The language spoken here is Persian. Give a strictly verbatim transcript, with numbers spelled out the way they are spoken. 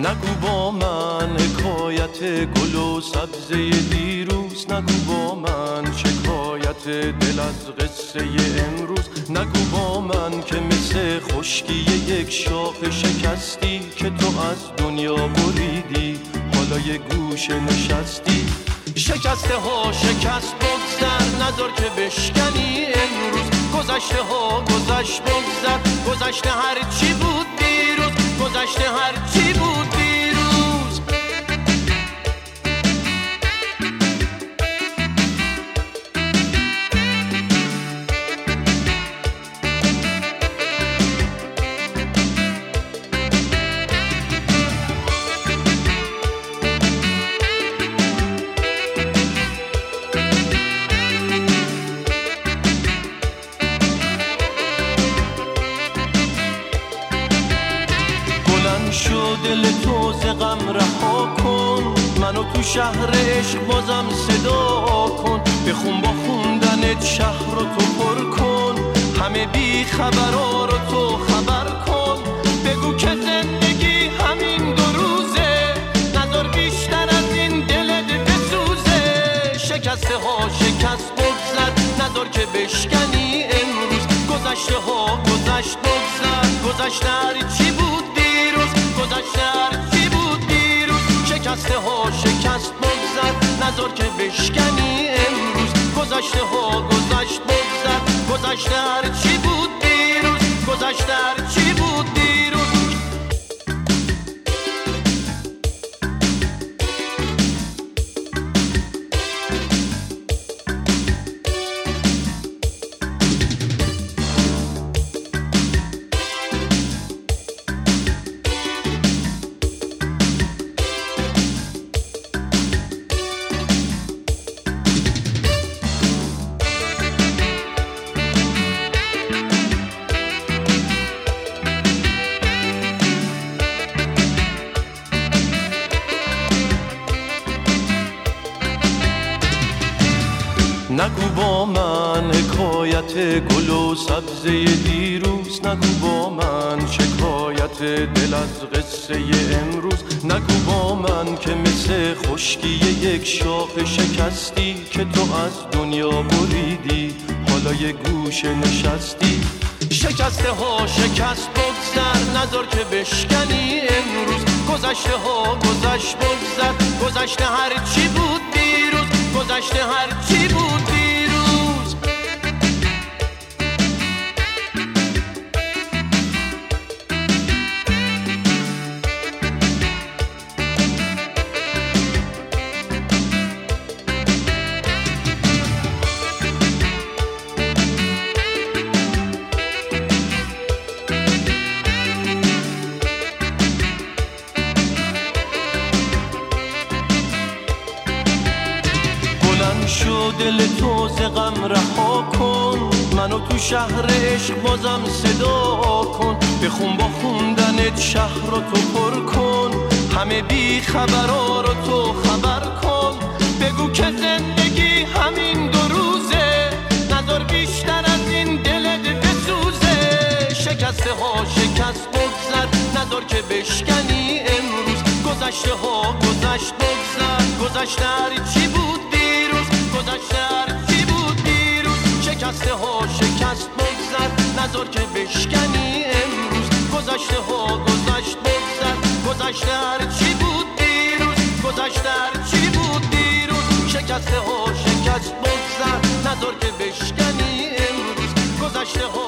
نگو با من حکایت گل و سبزه دیروز، نگو با من شکایت دل از قصه امروز، نگو با من که مثل خشکی یک شاخ شکستی که تو از دنیا بریدی حالا یه گوشه نشستی. شکسته ها شکست بگذر نذار که بشکنی امروز، گذشته ها گذشت بگذر، گذشته هر چی بود دیروز، گذشته هر چی بود دیروز. شو دل تو ز غم رها کن، منو تو شهر عشق بازم صدا کن، بخون با خوندنت شهر رو تو پر کن، همه بی خبرها رو تو خبر کن، بگو که زندگی همین دو روزه، نذار بیشتر از این دلت بسوزه. شکسته ها شکست بگذر نذار که بشکنی امروز، گذشته ها گذشت بگذر، گذشته هر چی بود گذشته هر چی بود دیروز. شکسته ها شکست بگذر نذار که بشکنی امروز، گذشته ها گذشت بگذر، گذشته هر چی بود دیروز، گذشته هر چی بود دیروز. نگو با من حکایت گل و سبزه دیروز، نگو با من شکایت دل از قصه امروز، نگو با من که مثل خشکی یک شاخ شکستی که تو از دنیا بریدی حالا یه گوشه نشستی. شکسته ها شکست بگذر نذار که بشکنی امروز، گذشته ها گذشت بگذر، گذشته هر چی بود دیروز، گذشته هر چی بود دیروز. شو دل تو ز غم رها کن، منو تو شهر عشق بازم صدا کن، بخون با خوندنت شهر رو تو پر کن، همه بی خبرها رو تو خبر کن، بگو که زندگی همین دو روزه، نذار بیشتر از این دلت بسوزه. شکسته ها شکست بگذر نذار که بشکنی امروز، گذشته ها گذشت بگذر، گذشته هر چی بود دیروز، گذشته هر چی بود دیروز. شکسته ها شکست بگذر نذار که بشکنی امروز، گذشته ها گذشت بگذر، گذشته هر چی بود دیروز، گذشته هر چی بود دیروز. شکسته ها شکست بگذر نذار که بشکنی امروز، گذشته ها